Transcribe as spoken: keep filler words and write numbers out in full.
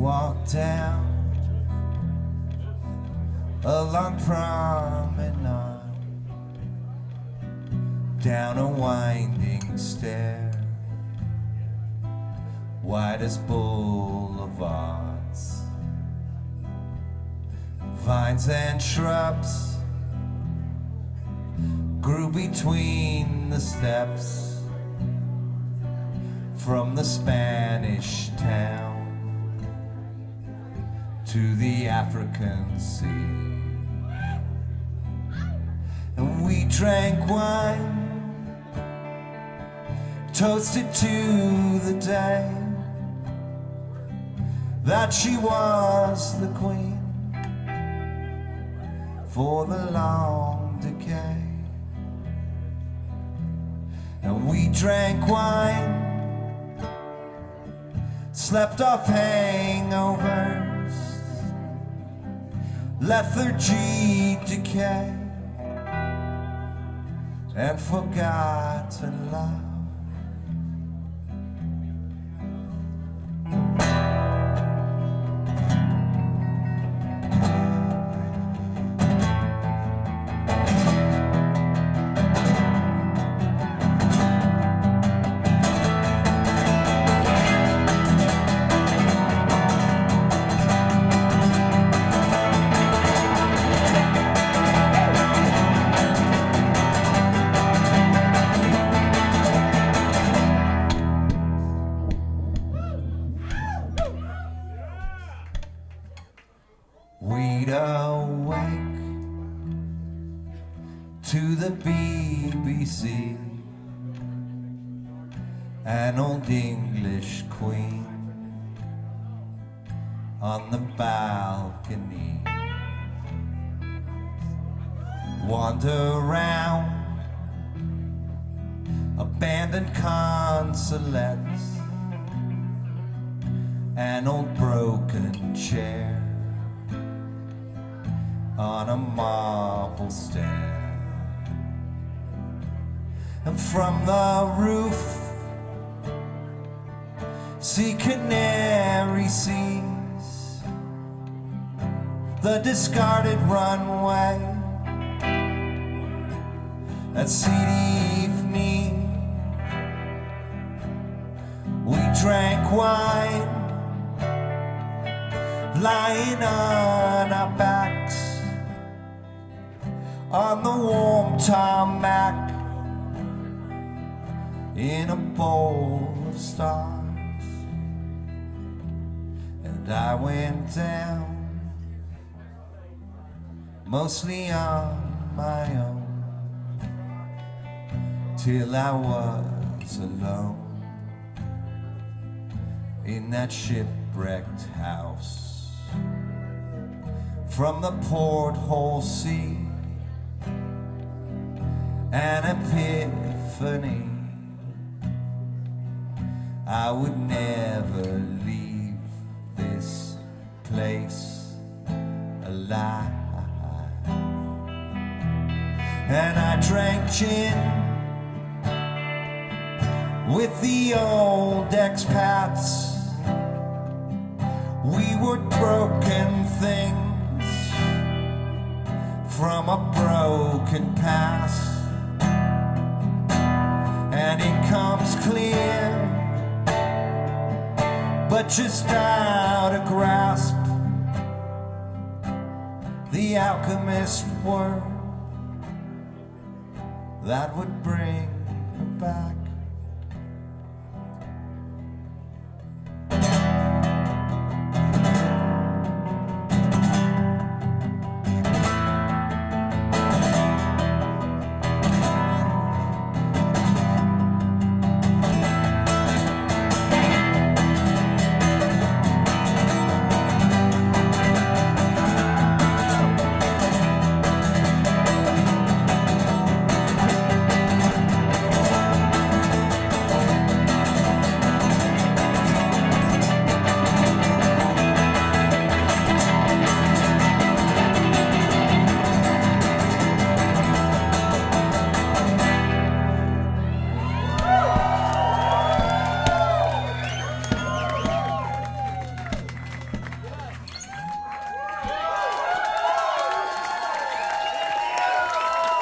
walk down a long promenade, down a winding stair, wide as boulevards, vines and shrubs grew between the steps from the Spanish town to the African sea. And we drank wine, toasted to the day that she was the queen for the long decay. And we drank wine, slept off hangovers, lethargy, decay, and forgot to love. We'd awake to the B B C, an old English queen on the balcony, wander around abandoned consulates, an old broken chair on a marble stair. And from the roof see canary seas, the discarded runway at Sidi Ifni. We drank wine, lying on our backs on the warm tarmac in a bowl of stars. And I went down mostly on my own till I was alone in that shipwrecked house. From the porthole see an epiphany. I would never leave this place alive. And I drank gin with the old expats. We were broken things from a broken past. And it comes clear, but just out of grasp, the alchemist word that would bring her back.